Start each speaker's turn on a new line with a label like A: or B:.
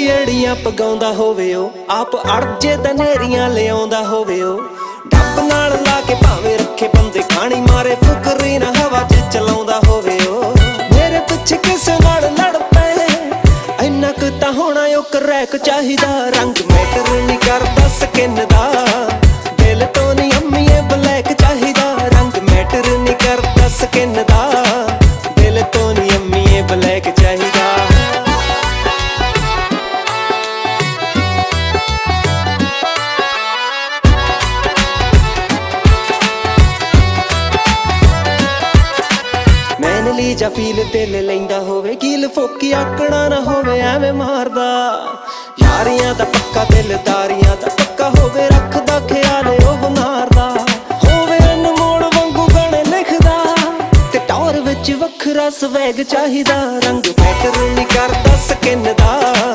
A: ਅੜੀਆਂ ਪਗਾਉਂਦਾ ਹੋਵੇ ਉਹ ਆਪ ਅੜਜੇ ਦਨੇਰੀਆਂ ਲਿਆਉਂਦਾ ਹੋਵੇ ਉਹ ਡੱਬ ਨਾਲ ਲਾ ਕੇ ਭਾਵੇਂ ਰੱਖੇ ਬੰਦੇ ਖਾਣੀ ਮਾਰੇ ਫੁਕਰੀ ਨਾ ਹਵਾ 'ਚ ਚਲਾਉਂਦਾ ਹੋਵੇ ਉਹ ਮੇਰੇ ਪਿੱਛੇ ਕਿਸੇ ਨਾਲ ਲੜ ਪਏ ਇੰਨਾ ਕੁ ਤਾਂ ਹੋਣਾ ਉਹ ਕਰੈਕ ਚਾਹੀਦਾ ਰੰਗ ਮੈਟਰ ਨਹੀਂ ਕਰਦਾ ਸਕਿਨ ਦਾ ਦਿਲ ਤੋਂ ਨਹੀਂ ਅੰਮੀਏ ਬਲੈਕ ਚਾਹੀਦਾ ਰੰਗ ਮੈਟਰ ਨਹੀਂ ਕਰਦਾ ਸਕਿਨ ਦਾ ਦਿਲ ਤੋਂ ਨਹੀਂ ਅੰਮੀਏ ਬਲੈਕ ਚਾਹੀਦਾ ਜਾਂ ਫੀਲ ਦਿਲ ਲੈਂਦਾ ਹੋਵੇ ਕੀਲ ਫੋਕੀ ਆਕੜਾ ਨਾ ਹੋਵੇ ਐਵੇਂ ਮਾਰਦਾ ਯਾਰੀਆਂ ਦਾ ਪੱਕਾ ਦਿਲਦਾਰੀਆਂ ਦਾ ਪੱਕਾ ਹੋਵੇ ਰੱਖਦਾ ਖਿਆਲ ਉਹ ਨਾਰਦਾ ਹੋਵੇ ਅਨਮੋਲ ਵਾਂਗੂ ਗਾਣੇ ਲਿਖਦਾ ਤੇ ਟੌਰ ਵਿੱਚ ਵੱਖਰਾ ਸਵੈਗ ਚਾਹੀਦਾ ਰੰਗ ਮੈਟਰ ਨਹੀਂ ਕਰਦਾ ਸਕਿਨ ਦਾ